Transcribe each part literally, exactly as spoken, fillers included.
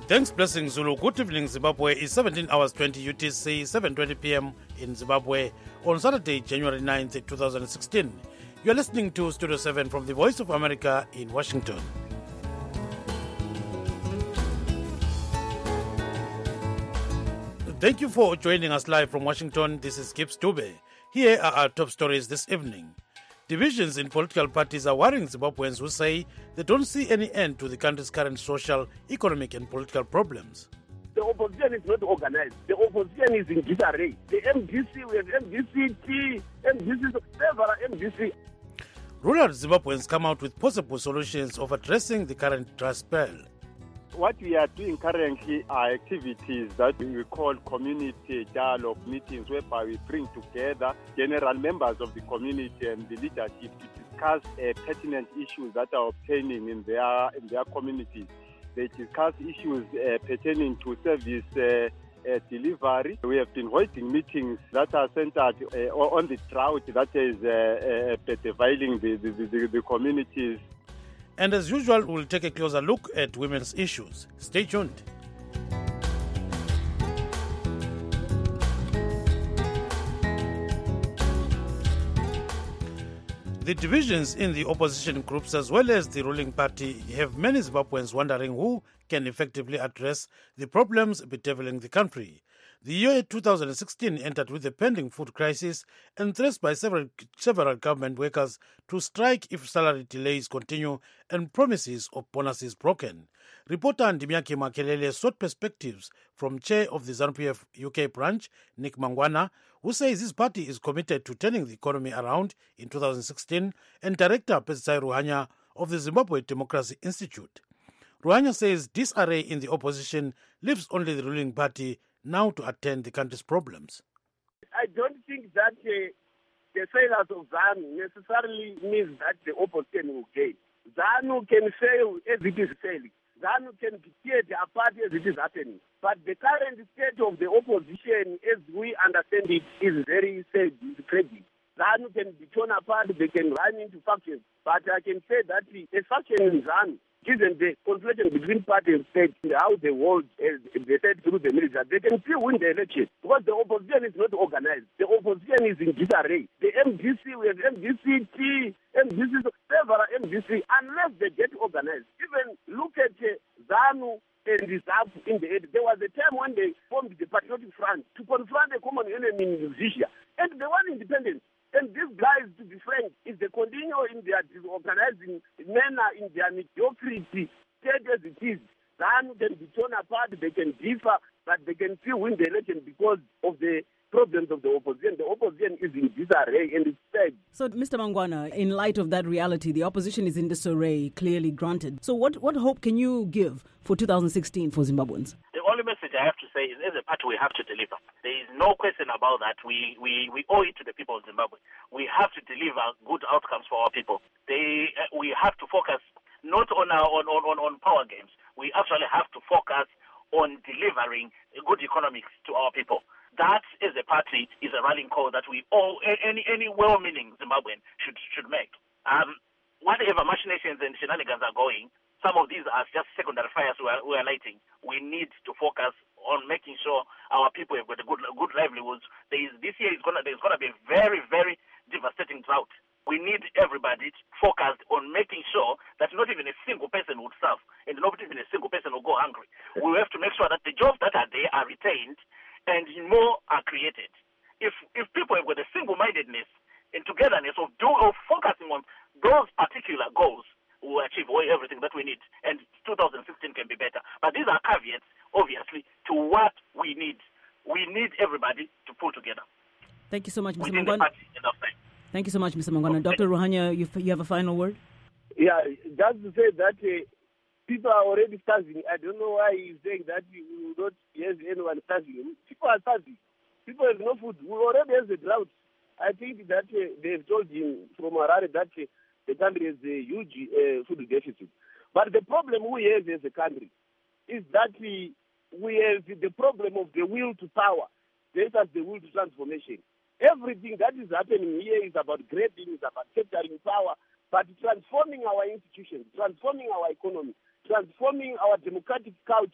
Thanks, Blessing Zulu. Good evening, Zimbabwe. It's seventeen hours twenty U T C, seven twenty p m in Zimbabwe on Saturday, January ninth, twenty sixteen. You're listening to Studio seven from the Voice of America in Washington. Thank you for joining us live from Washington. This is Gibbs Dube. Here are our top stories this evening. Divisions in political parties are worrying Zimbabweans who say they don't see any end to the country's current social, economic and political problems. The opposition is not organized. The opposition is in disarray. The M D C, we have M D C T, M D C, several M D C. Rural Zimbabweans come out with possible solutions of addressing the current dry spell. What we are doing currently are activities that we call community dialogue meetings, whereby we bring together general members of the community and the leadership to discuss uh, pertinent issues that are obtaining in their in their communities. They discuss issues uh, pertaining to service uh, uh, delivery. We have been holding meetings that are centered uh, on the drought that is uh, uh, devailing the, the, the, the communities. And as usual, we'll take a closer look at women's issues. Stay tuned. The divisions in the opposition groups as well as the ruling party have many Zimbabweans wondering who can effectively address the problems bedeviling the country. The year two thousand sixteen entered with a pending food crisis and threats by several, several government workers to strike if salary delays continue and promises of bonuses broken. Reporter Ndimiaki Makelele sought perspectives from chair of the ZANU-P F U K branch, Nick Mangwana, who says his party is committed to turning the economy around in two thousand sixteen, and director Petsai Ruhanya of the Zimbabwe Democracy Institute. Ruhanya says disarray in the opposition leaves only the ruling party now to attend the country's problems. I don't think that uh, the failures of ZANU necessarily means that the opposition will gain. ZANU can fail as it is failing. ZANU can tear apart as it is happening. But the current state of the opposition, as we understand it, is very sad, it's tragic. ZANU can be torn apart, they can run into factions. But I can say that a faction in ZANU, given the conflict between party and state and how they hold uh, the state through the military, they can still win the election because the opposition is not organized. The opposition is in disarray. The M D C, we have M D C T, M D C, several M D C, unless they get organized. Even look at uh, ZANU and the Z A P in the end. There was a time when they formed the Patriotic Front to confront a common enemy in Rhodesia, and they won independence. And these guys, to be frank, if they continue in their disorganizing manner, in their mediocrity, state as it is, ZANU can be torn apart, they can differ, but they can still win the election because of the problems of the opposition. The opposition is in disarray and it's sad. So, Mister Mangwana, in light of that reality, the opposition is in disarray, clearly granted. So what, what hope can you give for two thousand sixteen for Zimbabweans? The only message I have to say is, as a party, we have to deliver. There is no question about that. We, we, we owe it to the people of Zimbabwe. We have to deliver good outcomes for our people. They, uh, we have to focus not on, our, on, on, on power games. We actually have to focus on delivering good economics to our people. That, as a party, is a rallying call that we all, any any well-meaning Zimbabwean should should make. Um, whatever machinations and shenanigans are going, some of these are just secondary fires we are, we are lighting. We need to focus on making sure our people have got a good good livelihoods. There is, this year is gonna there's gonna be a very very devastating drought. We need everybody focused on making sure that not even a single person would starve and not even a single person will go hungry. We have to make sure that the jobs that are there are retained and more are created. If if people have got a single-mindedness and togetherness of do of focusing on those particular goals, we will achieve everything that we need. And two thousand sixteen can be better. But these are caveats, obviously, to what we need. We need everybody to pull together. Thank you so much, Mister Within Mangwana. the party, enough time. Thank you so much, Mister Mangwana. Okay. Doctor Ruhanya, you, you have a final word? Yeah, just to say that uh, people are already starving. I don't know why he's saying that we will not have anyone starving. People are starving. People have no food. We already have the drought. I think that uh, they've told him from Harare that uh, the country has a huge uh, food deficit. But the problem we have as a country is that we, we have the problem of the will to power versus the will to transformation. Everything that is happening here is about grabbing, is about capturing power, but transforming our institutions, transforming our economy, transforming our democratic culture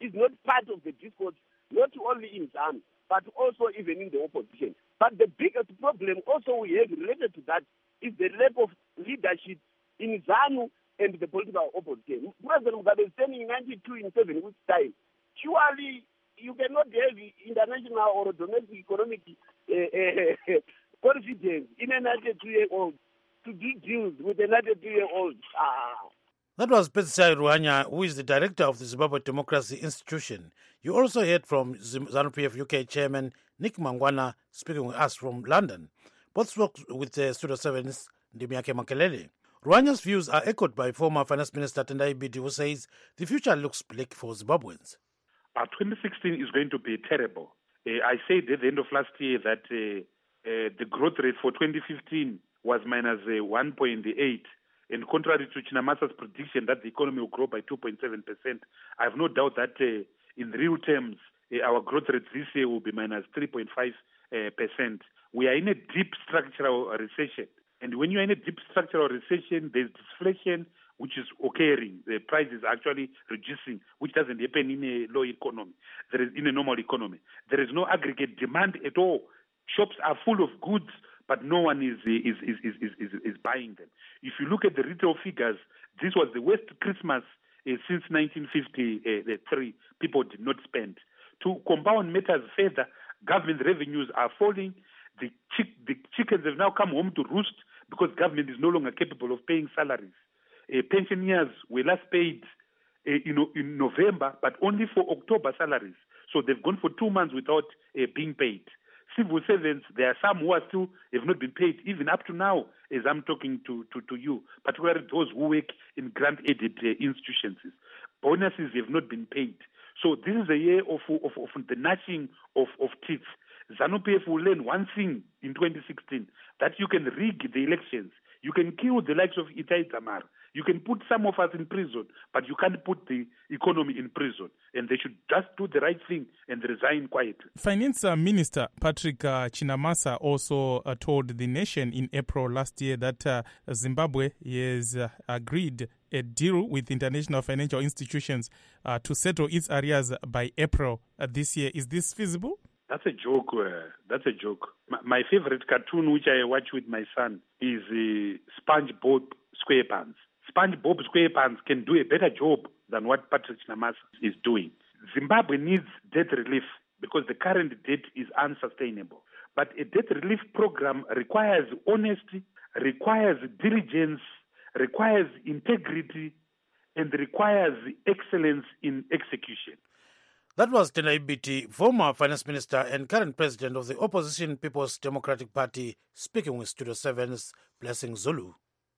is not part of the discourse, not only in ZANU, but also even in the opposition. But the biggest problem also we have related to that is the lack of leadership in ZANU and the political opposition. President Mugabe is turning ninety-two in seven weeks' time. Surely you cannot have international or domestic economic uh, uh, confidence in a ninety-two-year-old to do deals with a ninety-two-year-old. Ah. That was Petsai Ruhanya, who is the director of the Zimbabwe Democracy Institution. You also heard from ZANU-P F U K chairman Nick Mangwana speaking with us from London. Both spoke with uh, Studio seven's Ndimiake Makelele. Ruhanya's views are echoed by former Finance Minister Tendai Biti, who says the future looks bleak for Zimbabweans. Uh, twenty sixteen is going to be terrible. Uh, I said at the end of last year that uh, uh, the growth rate for twenty fifteen was minus uh, one point eight. And contrary to Chinamasa's prediction that the economy will grow by two point seven percent, I have no doubt that uh, in real terms, uh, our growth rate this year will be minus three point five percent. Uh, we are in a deep structural recession. And when you are in a deep structural recession, there's deflation, which is occurring. The price is actually reducing, which doesn't happen in a low economy. There is in a normal economy. There is no aggregate demand at all. Shops are full of goods, but no one is is is is is, is buying them. If you look at the retail figures, this was the worst Christmas uh, since nineteen fifty-three. People did not spend. To compound matters further, government revenues are falling. The, chick, the chickens have now come home to roost because government is no longer capable of paying salaries. Uh, pensioners were last paid uh, you know, in November, but only for October salaries. So they've gone for two months without uh, being paid. Civil servants, there are some who are still have not been paid, even up to now, as I'm talking to, to, to you, particularly those who work in grant-aided uh, institutions. Bonuses have not been paid. So this is a year of, of, of the gnashing of, of teeth. ZANU-P F will learn one thing in twenty sixteen, that you can rig the elections. You can kill the likes of Itai Tamar. You can put some of us in prison, but you can't put the economy in prison. And they should just do the right thing and resign quietly. Finance Minister Patrick uh, Chinamasa also uh, told the nation in April last year that uh, Zimbabwe has uh, agreed a deal with international financial institutions uh, to settle its arrears by April uh, this year. Is this feasible? That's a joke. Uh, that's a joke. My, my favorite cartoon, which I watch with my son, is uh, SpongeBob SquarePants. SpongeBob SquarePants can do a better job than what Patrick Chinamasa is doing. Zimbabwe needs debt relief because the current debt is unsustainable. But a debt relief program requires honesty, requires diligence, requires integrity, and requires excellence in execution. That was Tendai Biti, former finance minister and current president of the opposition People's Democratic Party, speaking with Studio seven's Blessing Zulu.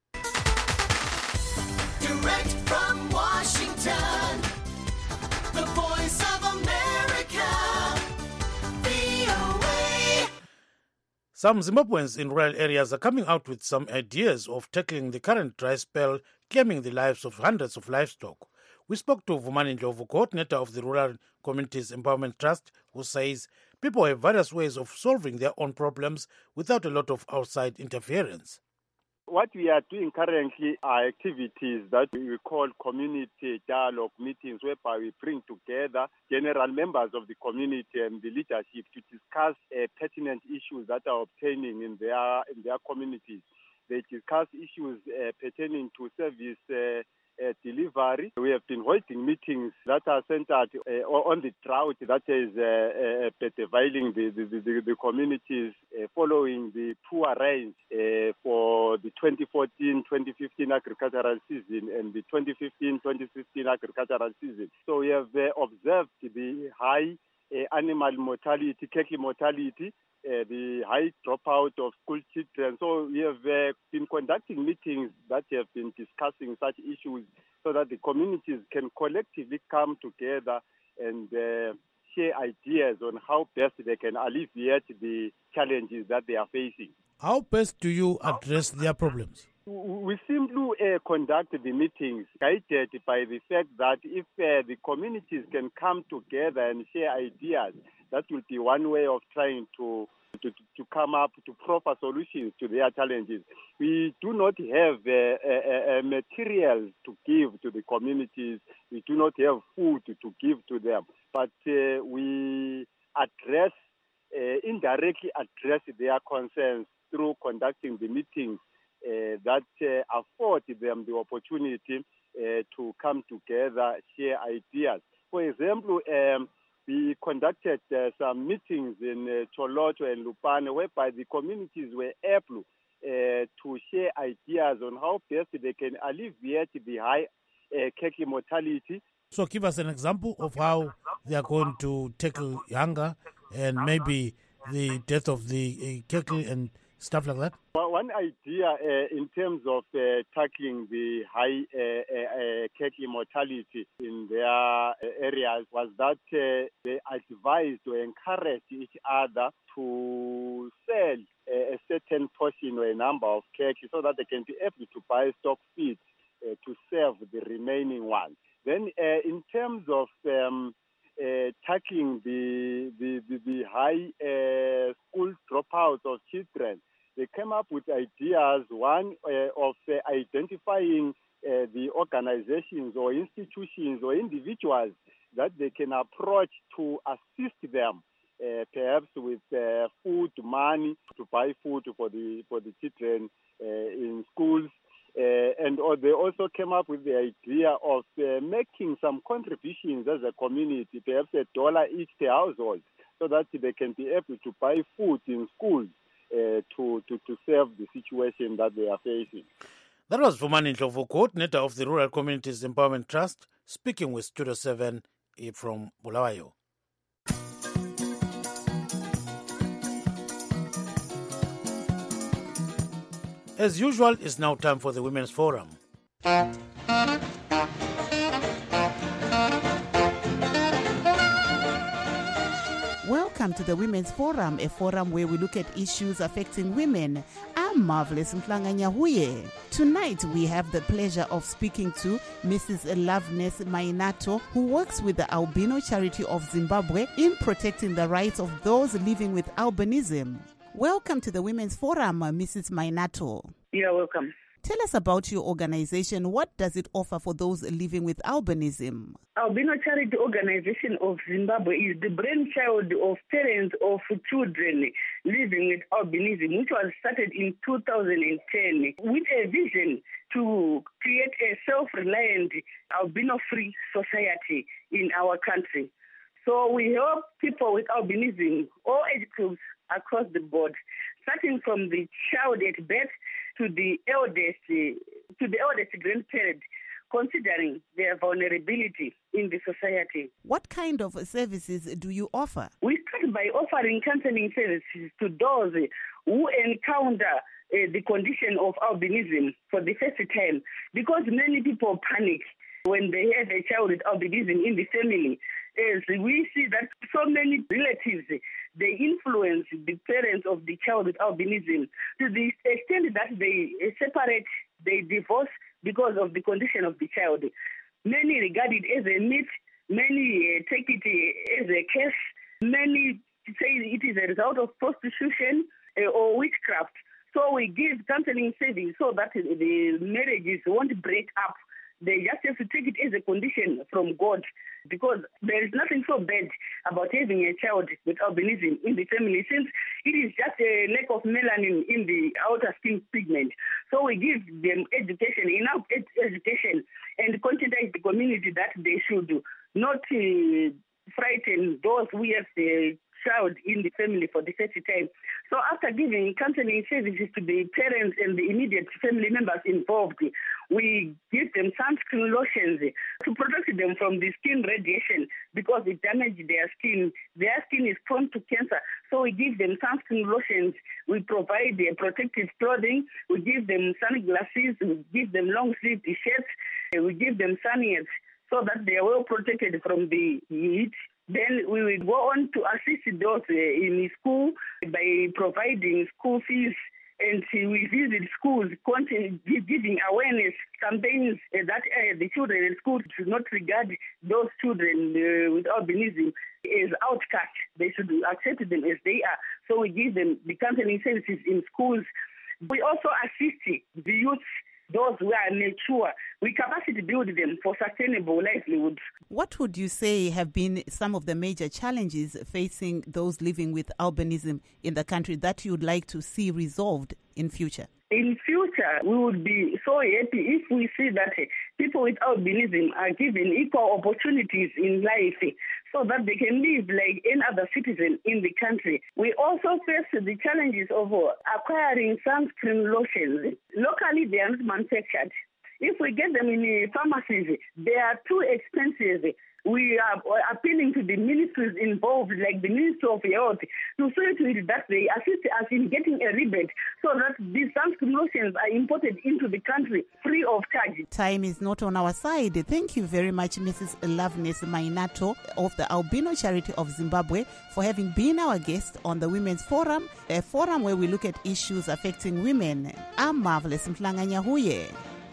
Direct from Washington, the Voice of America, V O A. Some Zimbabweans in rural areas are coming out with some ideas of tackling the current dry spell, claiming the lives of hundreds of livestock. We spoke to Vumani Ndlovu, coordinator of the Rural Communities Empowerment Trust, who says people have various ways of solving their own problems without a lot of outside interference. What we are doing currently are activities that we call community dialogue meetings, whereby we bring together general members of the community and the leadership to discuss uh, pertinent issues that are obtaining in their in their communities. They discuss issues uh, pertaining to service uh, Uh, delivery. We have been holding meetings that are centered uh, on the drought that is uh, uh, devailing the, the, the, the communities uh, following the poor rains uh, for the twenty fourteen twenty fifteen agricultural season and the twenty fifteen twenty sixteen agricultural season. So we have uh, observed the high uh, animal mortality, cattle mortality, Uh, the high dropout of school children. So we have uh, been conducting meetings that have been discussing such issues so that the communities can collectively come together and uh, share ideas on how best they can alleviate the challenges that they are facing. How best do you address their problems? We simply uh, conduct the meetings guided by the fact that if uh, the communities can come together and share ideas, that will be one way of trying to, to, to come up to proper solutions to their challenges. We do not have uh, uh, uh, materials to give to the communities. We do not have food to give to them. But uh, we address, uh, indirectly address their concerns through conducting the meetings Uh, that uh, afford them the opportunity uh, to come together, share ideas. For example, um, we conducted uh, some meetings in uh, Toloto and Lupane, whereby the communities were able uh, to share ideas on how best they can alleviate the high uh, khaki mortality. So give us an example of how they are going to tackle hunger and maybe the death of the uh, khaki and stuff like that. Well, one idea uh, in terms of uh, tackling the high uh, uh, khaki mortality in their uh, areas was that uh, they advised or encouraged each other to sell uh, a certain portion or a number of khaki so that they can be able to buy stock feed uh, to serve the remaining ones. Then uh, in terms of um, uh, tackling the, the, the, the high uh, school dropouts of children, they came up with ideas, one uh, of uh, identifying uh, the organizations or institutions or individuals that they can approach to assist them, uh, perhaps with uh, food, money, to buy food for the for the children uh, in schools. Uh, and or they also came up with the idea of uh, making some contributions as a community, perhaps a dollar each per household, so that they can be able to buy food in schools. Uh, to, to, to serve the situation that they are facing. That was Vumani Ndlovu, coordinator of the Rural Communities Empowerment Trust, speaking with Studio seven from Bulawayo. As usual, it's now time for the Women's Forum. Welcome to the Women's Forum, a forum where we look at issues affecting women. I'm Marvelous Mflanganyahuye. Tonight we have the pleasure of speaking to Missus Loveness Mainato, who works with the Albino Charity of Zimbabwe in protecting the rights of those living with albinism. Welcome to the Women's Forum, Missus Mainato. You're welcome. Tell us about your organization. What does it offer for those living with albinism? Albino Charity Organization of Zimbabwe is the brainchild of parents of children living with albinism, which was started in two thousand ten with a vision to create a self-reliant albino-free society in our country. So we help people with albinism, all age groups across the board, starting from the child at birth to the eldest, to the eldest grandparent, considering their vulnerability in the society. What kind of services do you offer? We start by offering counseling services to those who encounter uh, the condition of albinism for the first time, because many people panic when they have a child with albinism in the family. As we see that so many relatives, they influence the parents of the child with albinism to the extent that they separate, they divorce because of the condition of the child. Many regard it as a myth, many uh, take it uh, as a curse, many say it is a result of prostitution uh, or witchcraft. So we give counseling service so that the marriages won't break up. They just have to take it as a condition from God, because there is nothing so bad about having a child with albinism in the family, since it is just a lack of melanin in the outer skin pigment. So we give them education, enough ed- education, and conscientize the community that they should not uh, frighten those who have the child in the family for the first time. So after giving counseling services to the parents and the immediate family members involved, we give them sunscreen lotions to protect them from the skin radiation, because it damages their skin. Their skin is prone to cancer. So we give them sunscreen lotions. We provide their protective clothing. We give them sunglasses. We give them long-sleeved shirts. We give them sunnies so that they are well protected from the heat. Then we will go on to assist those uh, in school by providing school fees and uh, we visit schools, continue giving awareness campaigns uh, that uh, the children in school should not regard those children uh, with albinism as outcasts. They should accept them as they are. So we give them the counseling services in schools. We also assist the youth, those who are mature. We capacity build them for sustainable livelihoods. What would you say have been some of the major challenges facing those living with albinism in the country that you'd like to see resolved in future? In future, we would be so happy if we see that uh, people with albinism are given equal opportunities in life uh, so that they can live like any other citizen in the country. We also face the challenges of uh, acquiring sunscreen lotions. Locally, they are not manufactured. If we get them in the pharmacies, they are too expensive. We are appealing to the ministries involved, like the Ministry of Health, to see to it that they assist us in getting a rebate so that these sunscreen lotions are imported into the country free of charge. Time is not on our side. Thank you very much, Missus Loveness Mainato of the Albino Charity of Zimbabwe, for having been our guest on the Women's Forum, a forum where we look at issues affecting women. I'm Marvelous Mhlanga-Nyahuye.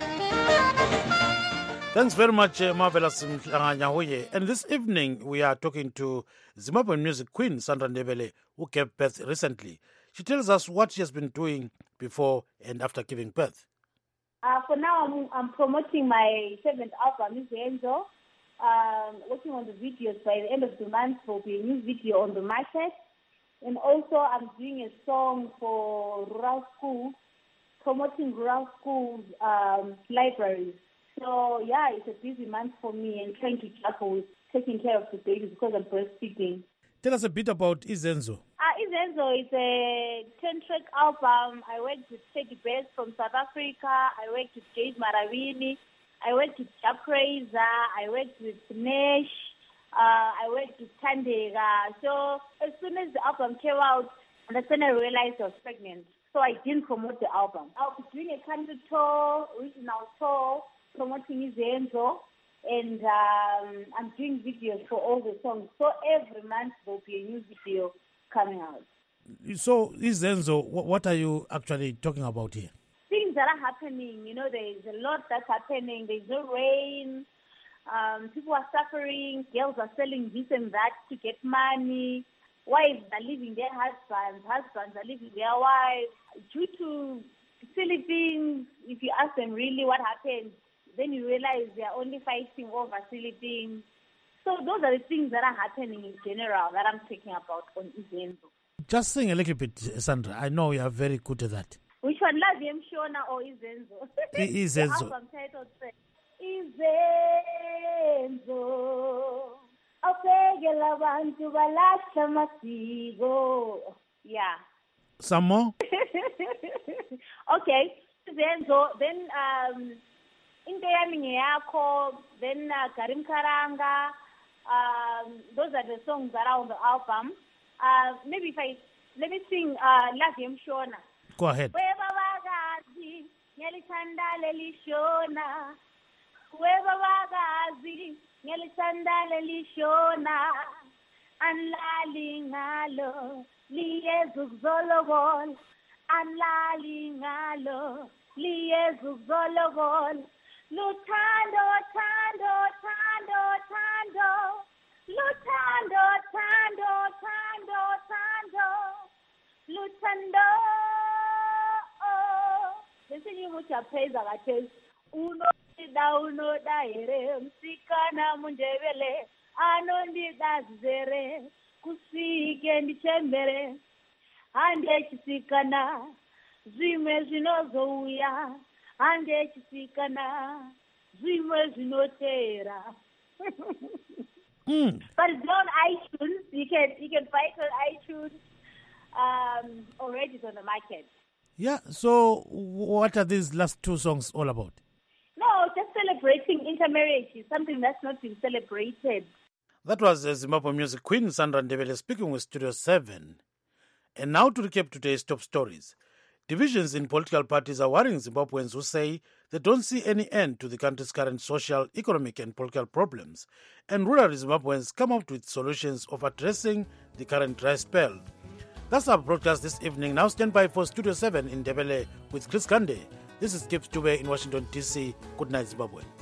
Thanks very much, uh, Marvelous Mhlanga-Nyahuye. And this evening, we are talking to Zimbabwean music queen Sandra Ndebele, who gave birth recently. She tells us what she has been doing before and after giving birth. Uh, for now, I'm, I'm promoting my seventh album, Izenzo. Um, working on the videos. By the end of the month, there will be a new video on the market. And also, I'm doing a song for rural schools, promoting rural schools, um, libraries. So, yeah, it's a busy month for me and trying to tackle with taking care of the babies because I'm breastfeeding. Tell us a bit about Izenzo. Uh, Izenzo is a ten-track album. I worked with Teddy Bears from South Africa. I worked with Gabe Maravini. I worked with Japreza. I worked with Nesh. Uh, I worked with Tandega. So as soon as the album came out, that's when I realized I was pregnant. So I didn't promote the album. I'll be doing a country tour, regional tour, promoting Izenzo, and um, I'm doing videos for all the songs. So every month there will be a new video coming out. So, Izenzo, what are you actually talking about here? Things that are happening, you know, there's a lot that's happening. There's no rain. Um, people are suffering. Girls are selling this and that to get money. Wives are leaving their husbands. Husbands are leaving their wives. Due to silly things, if you ask them really what happened, then you realize they are only fighting over silly things. So those are the things that are happening in general that I'm talking about on Izenzo. Just sing a little bit, Sandra. I know you are very good at that. Which one? Love Yem Shona or Izenzo? I- Izenzo. The album title says, Izenzo. Awubekela abantu balahla amasiko. Yeah. Some more? Okay. Izenzo. Then, um, into yami ngeyakho, then uh, Karim Karanga. Um, those are the songs that are on the album. Uh, maybe if I let me sing uh, Love Yem Shona. Go ahead. Webabakazi ngiyalithanda leli shona. Webabakazi ngiyalithanda leli shona. Anlali ngalo liyezu kuzolobola. Anlali ngalo liyezu kuzolobola. Luthando, thando, thando, thando. Luthando, thando, thando, thando. Luthando. Bese ngimuthi apheza kathesi. Unodida unoda here msikana munjebele. Anondida zere kusike ndichembere. Hande chisikana zvimwe zvinozouya. Hande chisikana zvimwe zvinotera. Mm. But it's on iTunes. You can you can buy it on iTunes. Um, already it's on the market. Yeah, so what are these last two songs all about? No, just celebrating intermarriage is something that's not been celebrated. That was the Zimbabwe music queen Sandra Ndebele speaking with Studio seven. And now to recap today's top stories. Divisions in political parties are worrying Zimbabweans who say they don't see any end to the country's current social, economic and political problems, and rural Zimbabweans come up with solutions of addressing the current dry spell. That's our broadcast this evening. Now stand by for Studio seven in Ndebele with Chris Gande. This is Gibbs Dube in Washington, D C. Good night, Zimbabwe.